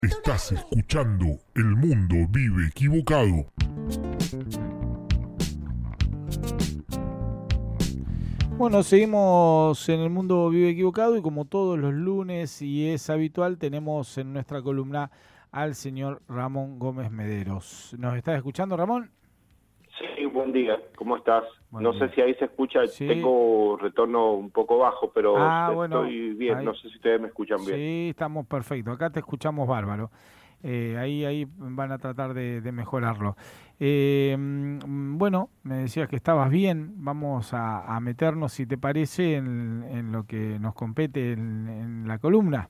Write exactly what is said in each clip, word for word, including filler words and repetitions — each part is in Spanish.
Estás escuchando El Mundo Vive Equivocado. Bueno, seguimos en El Mundo Vive Equivocado y como todos los lunes y es habitual, tenemos en nuestra columna al señor Ramón Gómez Mederos. ¿Nos estás escuchando, Ramón? Sí, buen día. ¿Cómo estás? Buen no día. sé si ahí se escucha. Sí. Tengo retorno un poco bajo, pero Ah, estoy bueno, bien. ahí. No sé si ustedes me escuchan bien. Sí, estamos perfectos. Acá te escuchamos bárbaro. Eh, ahí, ahí van a tratar de, de mejorarlo. Eh, mm, bueno, me decías que estabas bien. Vamos a, a meternos, si te parece, en, en lo que nos compete en, en la columna.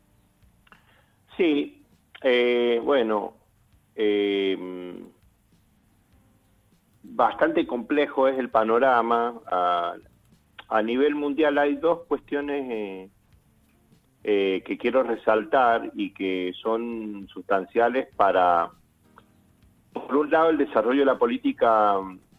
Sí, eh, bueno, eh, bastante complejo es el panorama. A, a nivel mundial hay dos cuestiones eh, eh, que quiero resaltar y que son sustanciales para, por un lado, el desarrollo de la política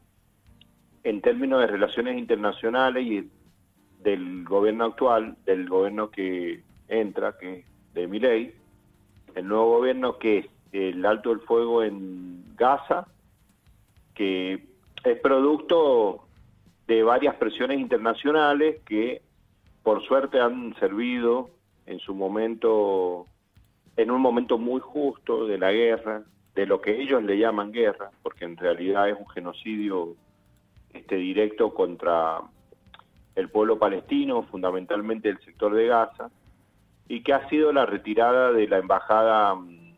en términos de relaciones internacionales y del gobierno actual, del gobierno que entra, que es de Milei, el nuevo gobierno que es el alto el fuego en Gaza, que es producto de varias presiones internacionales que por suerte han servido en su momento, en un momento muy justo de la guerra, de lo que ellos le llaman guerra, porque en realidad es un genocidio este, directo contra el pueblo palestino, fundamentalmente el sector de Gaza, y que ha sido la retirada de la embajada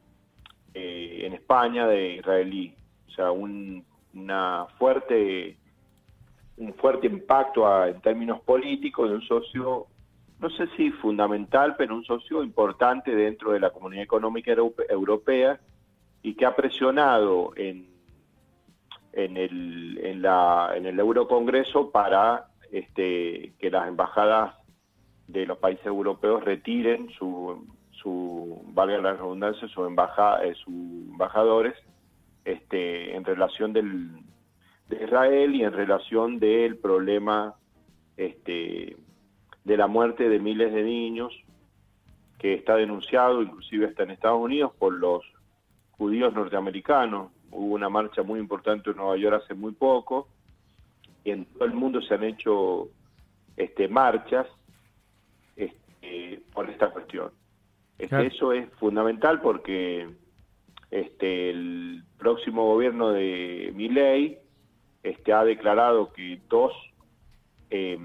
eh, en España de israelí. O sea, un, una fuerte, un fuerte impacto a, en términos políticos de un socio, no sé si fundamental, pero un socio importante dentro de la Comunidad Económica Europea y que ha presionado en, en, el, en, la, en el Eurocongreso para este, que las embajadas de los países europeos retiren su, su valga la redundancia, su embajada, eh, sus embajadores este, en relación del, de Israel y en relación del problema este, de la muerte de miles de niños que está denunciado, inclusive hasta en Estados Unidos, por los judíos norteamericanos. Hubo una marcha muy importante en Nueva York hace muy poco y en todo el mundo se han hecho este, marchas este, por esta cuestión. Este, Claro. Eso es fundamental porque este, el próximo gobierno de Milei este, ha declarado que dos eh,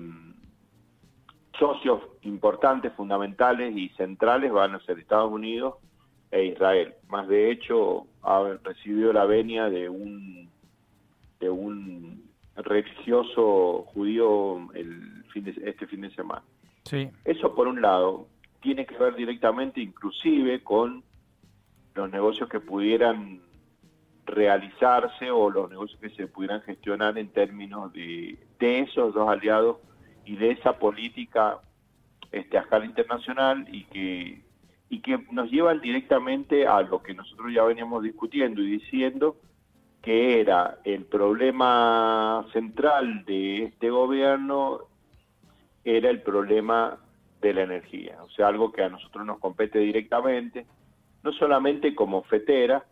socios importantes, fundamentales y centrales van a ser Estados Unidos e Israel. Más de hecho, ha recibido la venia de un de un religioso judío el fin de, este fin de semana. Sí. Eso por un lado tiene que ver directamente inclusive con los negocios que pudieran realizarse o los negocios que se pudieran gestionar en términos de, de esos dos aliados y de esa política este, a escala internacional y que, y que nos llevan directamente a lo que nosotros ya veníamos discutiendo y diciendo que era el problema central de este gobierno, era el problema de la energía, o sea, algo que a nosotros nos compete directamente, no solamente como fetera,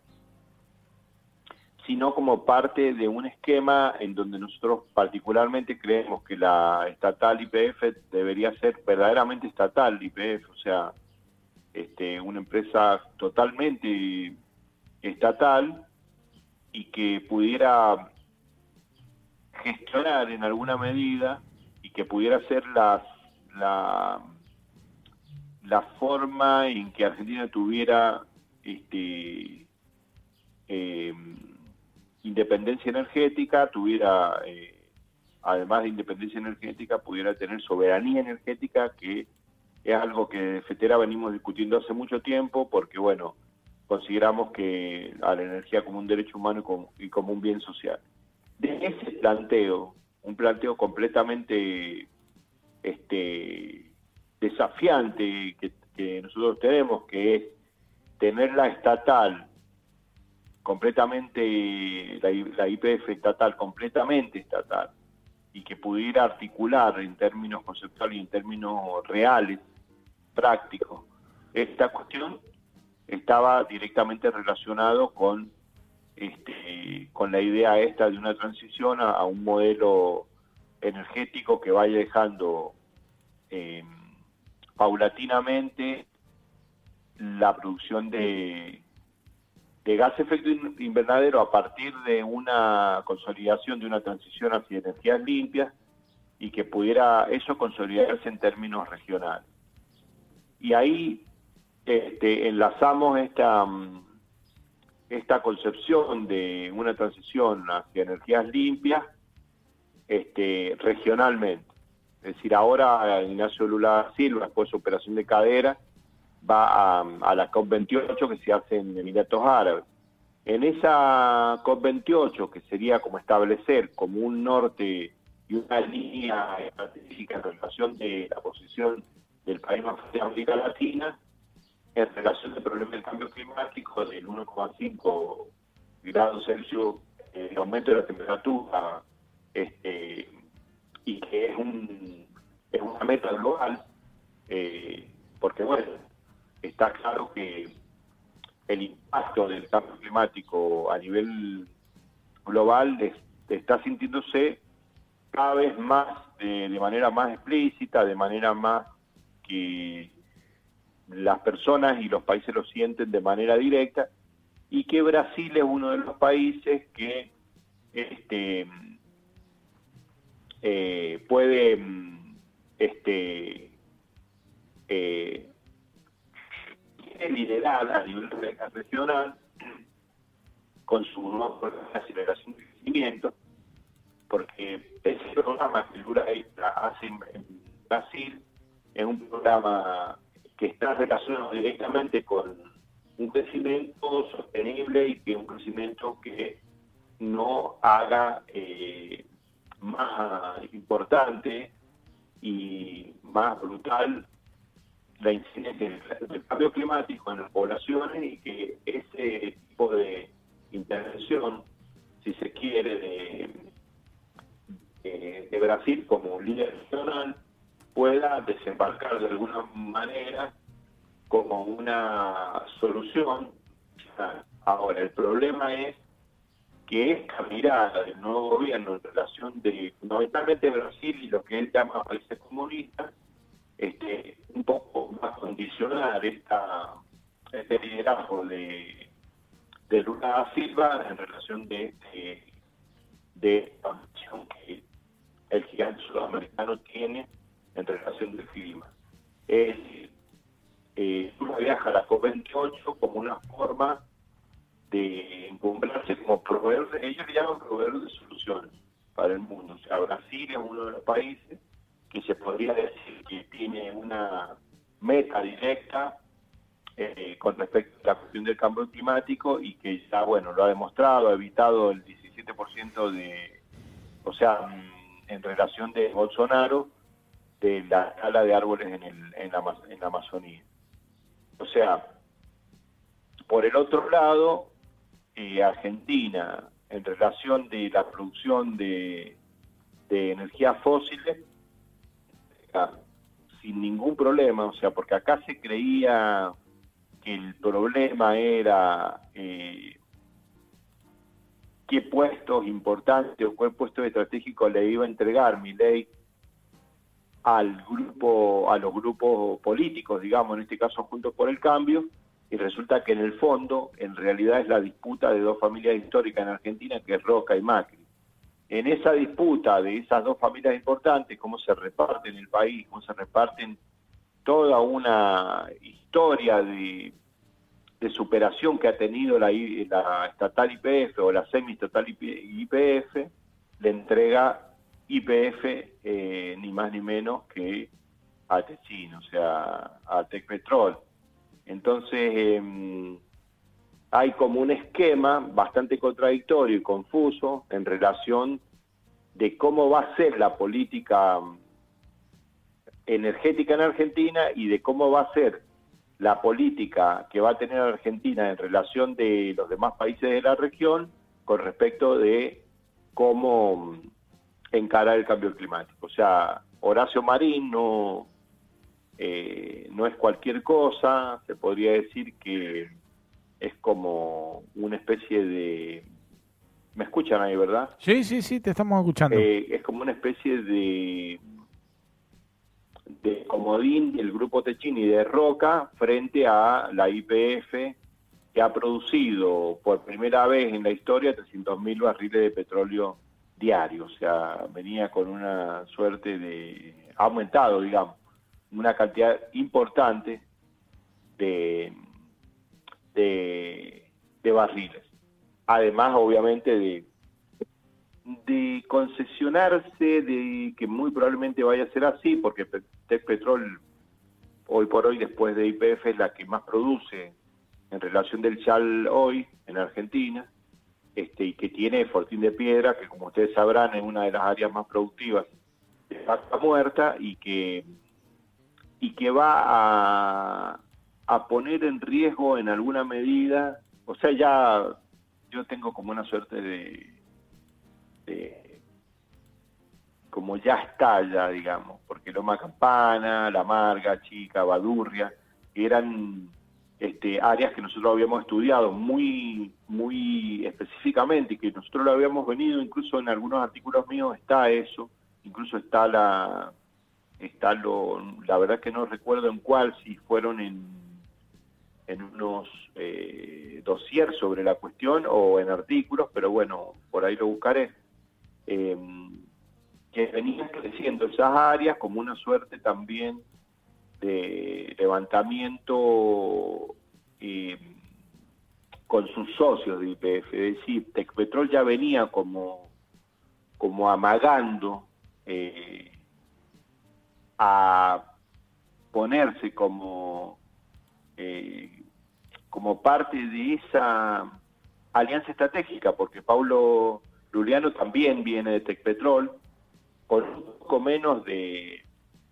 sino como parte de un esquema en donde nosotros particularmente creemos que la estatal Y P F debería ser verdaderamente estatal Y P F, o sea, este, una empresa totalmente estatal y que pudiera gestionar en alguna medida y que pudiera ser las, la, la forma en que Argentina tuviera este, eh, independencia energética, tuviera, eh, además de independencia energética, pudiera tener soberanía energética, que es algo que de Fetera venimos discutiendo hace mucho tiempo, porque bueno, consideramos que a la energía como un derecho humano y como, y como un bien social. De ese planteo, un planteo completamente este, desafiante que, que nosotros tenemos, que es tenerla estatal, completamente, la, la Y P F estatal, completamente estatal, y que pudiera articular en términos conceptuales y en términos reales, prácticos, esta cuestión, estaba directamente relacionado con, este, con la idea esta de una transición a, a un modelo energético que vaya dejando eh, paulatinamente la producción de, de gas de efecto invernadero a partir de una consolidación de una transición hacia energías limpias, y que pudiera eso consolidarse en términos regionales. Y ahí este, enlazamos esta, esta concepción de una transición hacia energías limpias este, regionalmente. Es decir, ahora Ignacio Lula da Silva, después de su operación de cadera, va a, a la COP veintiocho que se hace en Emiratos Árabes. En esa COP veintiocho, que sería como establecer como un norte y una línea estratégica en relación de la posición del país más fuerte de América Latina, en relación al problema del cambio climático del uno coma cinco grados Celsius eh, de aumento de la temperatura, este, y que es, un, es una meta global, eh, porque bueno, está claro que el impacto del cambio climático a nivel global es, está sintiéndose cada vez más, de, de manera más explícita, de manera más que las personas y los países lo sienten de manera directa, y que Brasil es uno de los países que este, eh, puede este, eh, liderar a nivel regional con su nuevo programa de aceleración de crecimiento, porque ese programa que Lula hace en Brasil es un programa que está relacionado directamente con un crecimiento sostenible y que un crecimiento que no haga eh, más importante y más brutal la incidencia del cambio climático en las poblaciones, y que ese tipo de intervención, si se quiere, de, de, de Brasil como líder regional, pueda desembarcar de alguna manera como una solución. Ahora, el problema es que esta mirada del nuevo gobierno en relación de fundamentalmente Brasil y lo que él llama países comunistas, este, un poco más condicionar esta, este liderazgo de, de Lula da Silva en relación de, de, de la posición que el gigante sudamericano tiene en relación del clima. Es decir, eh, Lula viaja a la COP veintiocho como una forma de encumbrarse como proveedor, de, ellos le llaman proveedor de soluciones para el mundo. O sea, Brasil es uno de los países que se podría decir que tiene una meta directa eh, con respecto a la cuestión del cambio climático, y que ya, bueno, lo ha demostrado, ha evitado el diecisiete por ciento de, o sea, en relación de Bolsonaro, de la tala de árboles en, el, en, la, en la Amazonía. O sea, por el otro lado, eh, Argentina, en relación de la producción de, de energías fósiles, sin ningún problema, o sea, porque acá se creía que el problema era eh, qué puestos importantes o qué puestos estratégicos le iba a entregar Milei al grupo, a los grupos políticos, digamos, en este caso Juntos por el Cambio, y resulta que en el fondo, en realidad es la disputa de dos familias históricas en Argentina, que es Roca y Macri. En esa disputa de esas dos familias importantes, cómo se reparten el país, cómo se reparten toda una historia de, de superación que ha tenido la, la estatal Y P F o la semi-estatal Y P F, le entrega Y P F eh, ni más ni menos que a Techin, o sea, a Tecpetrol. Entonces, eh, hay como un esquema bastante contradictorio y confuso en relación de cómo va a ser la política energética en Argentina y de cómo va a ser la política que va a tener Argentina en relación de los demás países de la región con respecto de cómo encarar el cambio climático. O sea, Horacio Marín no, eh, no es cualquier cosa, se podría decir que como una especie de... ¿Me escuchan ahí, verdad? Sí, sí, sí, te estamos escuchando. Eh, es como una especie de, de comodín del Grupo Techini de Roca frente a la Y P F, que ha producido por primera vez en la historia trescientos mil barriles de petróleo diarios. O sea, venía con una suerte de... ha aumentado, digamos, una cantidad importante de, de, de barriles. Además, obviamente, de, de concesionarse, de que muy probablemente vaya a ser así, porque Tecpetrol, hoy por hoy, después de Y P F, es la que más produce en relación del Chal hoy en Argentina, este, y que tiene Fortín de Piedra, que como ustedes sabrán es una de las áreas más productivas de Vaca Muerta, y que, y que va a, a poner en riesgo en alguna medida, o sea, ya... yo tengo como una suerte de, de como ya está ya, digamos, porque Loma Campana, La Marga, Chica, Badurria, eran este, áreas que nosotros habíamos estudiado muy, muy específicamente y que nosotros lo habíamos venido, incluso en algunos artículos míos está eso, incluso está la, está lo, la verdad que no recuerdo en cuál, si fueron en en unos eh, dossiers sobre la cuestión o en artículos, pero bueno, por ahí lo buscaré, eh, que venían creciendo esas áreas como una suerte también de levantamiento eh, con sus socios de Y P F, es decir, Tecpetrol ya venía como, como amagando eh, a ponerse como... Eh, como parte de esa alianza estratégica, porque Paulo Luliano también viene de Tecpetrol, con un poco menos de,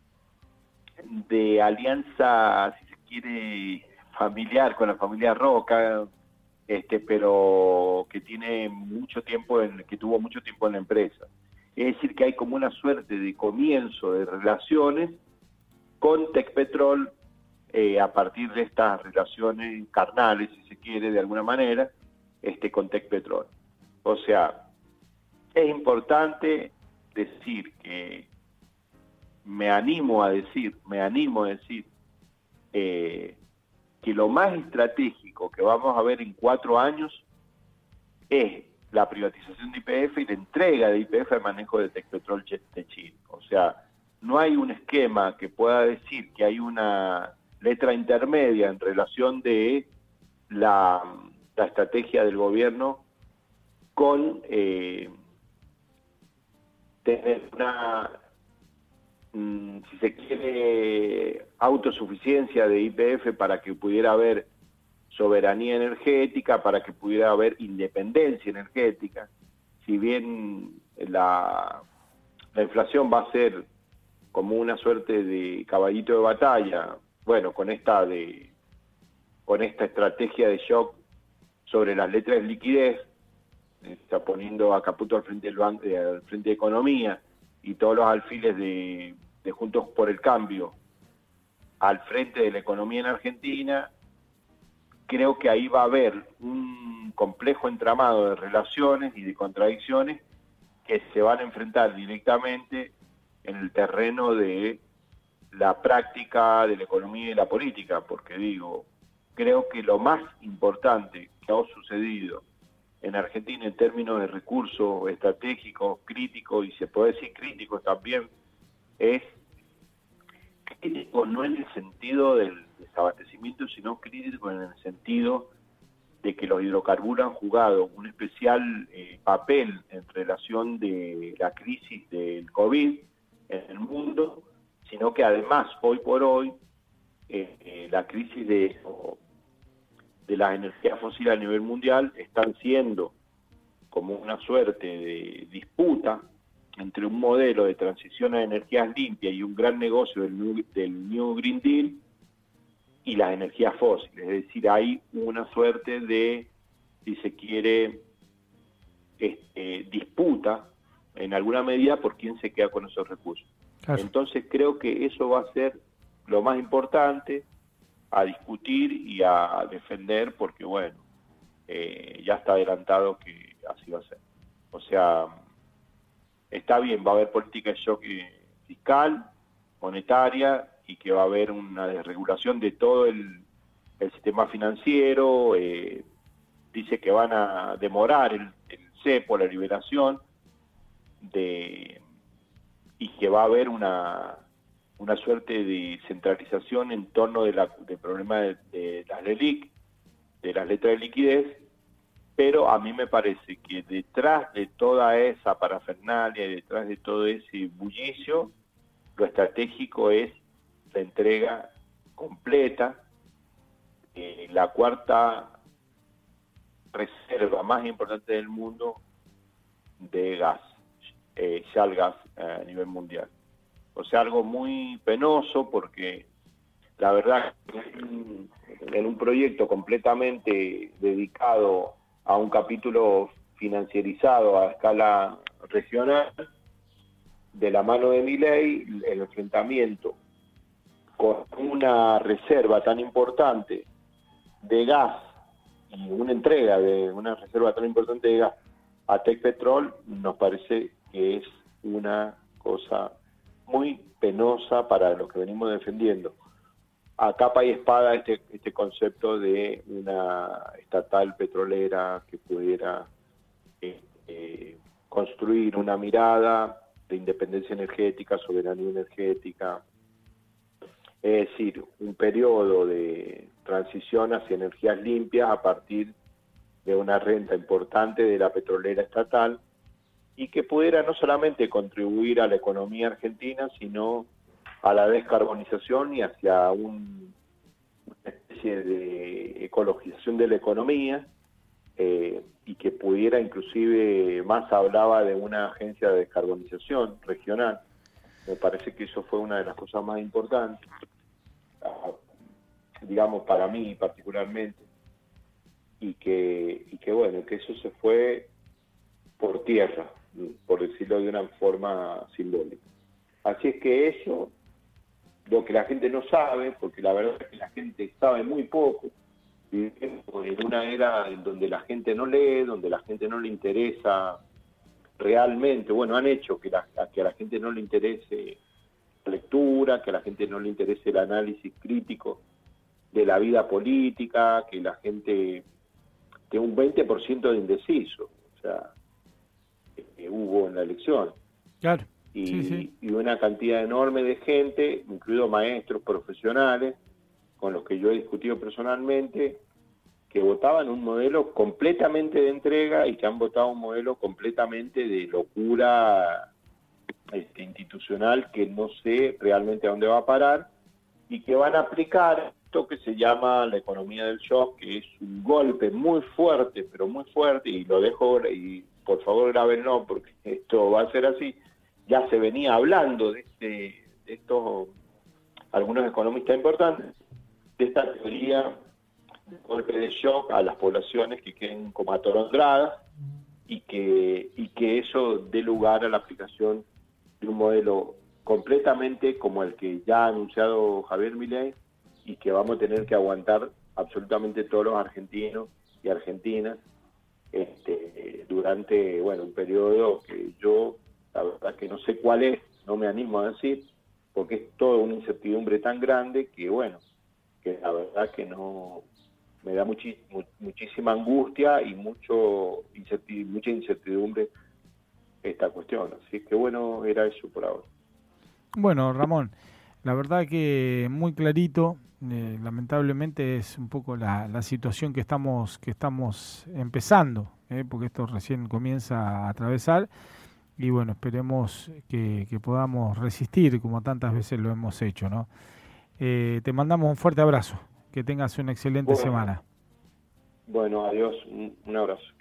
de alianza, si se quiere, familiar con la familia Roca, este, pero que tiene mucho tiempo, en, que tuvo mucho tiempo en la empresa. Es decir, que hay como una suerte de comienzo de relaciones con Tecpetrol, Eh, a partir de estas relaciones carnales, si se quiere, de alguna manera, este, con Tecpetrol. O sea, es importante decir que me animo a decir, me animo a decir eh, que lo más estratégico que vamos a ver en cuatro años es la privatización de Y P F y la entrega de Y P F al manejo de Tecpetrol Techini. O sea, no hay un esquema que pueda decir que hay una letra intermedia en relación de la, la estrategia del gobierno con eh, tener una, mmm, si se quiere, autosuficiencia de Y P F para que pudiera haber soberanía energética, para que pudiera haber independencia energética. Si bien la, la inflación va a ser como una suerte de caballito de batalla, bueno, con esta de con esta estrategia de shock sobre las letras de liquidez, está poniendo a Caputo al frente del banco, al frente de Economía, y todos los alfiles de, de Juntos por el Cambio al frente de la economía en Argentina, creo que ahí va a haber un complejo entramado de relaciones y de contradicciones que se van a enfrentar directamente en el terreno de la práctica de la economía y la política, porque digo, creo que lo más importante que ha sucedido en Argentina en términos de recursos estratégicos, críticos, y se puede decir críticos también, es crítico no en el sentido del desabastecimiento, sino crítico en el sentido de que los hidrocarburos han jugado un especial eh, papel en relación de la crisis del COVID en el mundo, sino que además, hoy por hoy, eh, eh, la crisis de, de las energías fósiles a nivel mundial están siendo como una suerte de disputa entre un modelo de transición a energías limpias y un gran negocio del New, del New Green Deal y las energías fósiles. Es decir, hay una suerte de, si se quiere, este, disputa en alguna medida por quién se queda con esos recursos. Claro. Entonces creo que eso va a ser lo más importante a discutir y a defender, porque bueno, eh, ya está adelantado que así va a ser. O sea, está bien, va a haber política de shock fiscal, monetaria, y que va a haber una desregulación de todo el, el sistema financiero. Eh, dice que van a demorar el, el cepo, la liberación, de, y que va a haber una, una suerte de centralización en torno de la, del problema de, de las L E L I C, de las letras de liquidez. Pero a mí me parece que detrás de toda esa parafernalia, detrás de todo ese bullicio, lo estratégico es la entrega completa, eh, la cuarta reserva más importante del mundo de gas, eh, shale gas eh, a nivel mundial. O sea, algo muy penoso, porque la verdad en, en un proyecto completamente dedicado a un capítulo financierizado a escala regional, de la mano de Milei, el enfrentamiento con una reserva tan importante de gas y una entrega de una reserva tan importante de gas a Tecpetrol, nos parece que es una cosa muy penosa para los que venimos defendiendo a capa y espada este, este concepto de una estatal petrolera que pudiera eh, eh, construir una mirada de independencia energética, soberanía energética, es decir, un periodo de transición hacia energías limpias a partir de una renta importante de la petrolera estatal, y que pudiera no solamente contribuir a la economía argentina, sino a la descarbonización y hacia un, una especie de ecologización de la economía, eh, y que pudiera, inclusive, más hablaba de una agencia de descarbonización regional. Me parece que eso fue una de las cosas más importantes, digamos, para mí particularmente, y que, y que bueno, que eso se fue por tierra, por decirlo de una forma simbólica. Así es que eso, lo que la gente no sabe, porque la verdad es que la gente sabe muy poco, vivimos en una era en donde la gente no lee, donde la gente no le interesa realmente, bueno, han hecho que, la, que a la gente no le interese la lectura, que a la gente no le interese el análisis crítico de la vida política, que la gente tenga un veinte por ciento de indeciso, o sea, que hubo en la elección. Claro. Y, sí, sí. y una cantidad enorme de gente, incluidos maestros, profesionales, con los que yo he discutido personalmente, que votaban un modelo completamente de entrega y que han votado un modelo completamente de locura este, institucional, que no sé realmente a dónde va a parar, y que van a aplicar esto que se llama la economía del shock, que es un golpe muy fuerte, pero muy fuerte, y lo dejo, y por favor grábenlo, porque esto va a ser así. Ya se venía hablando de, este, de estos, algunos economistas importantes, de esta teoría de golpe de shock a las poblaciones que queden como atolondradas, y que, y que eso dé lugar a la aplicación de un modelo completamente como el que ya ha anunciado Javier Milei, y que vamos a tener que aguantar absolutamente todos los argentinos y argentinas este, durante, bueno, un periodo que yo, la verdad que no sé cuál es, no me animo a decir, porque es toda una incertidumbre tan grande que, bueno, que la verdad que no, me da muchi, mu, muchísima angustia y mucho incertid, mucha incertidumbre esta cuestión. Así que, bueno, era eso por ahora. Bueno, Ramón, la verdad que muy clarito. Eh, lamentablemente es un poco la, la situación que estamos que estamos empezando, eh, porque esto recién comienza a atravesar, y bueno, esperemos que, que podamos resistir como tantas veces lo hemos hecho, ¿no? Eh, te mandamos un fuerte abrazo, que tengas una excelente Bueno, semana. Bueno, adiós, un, un abrazo.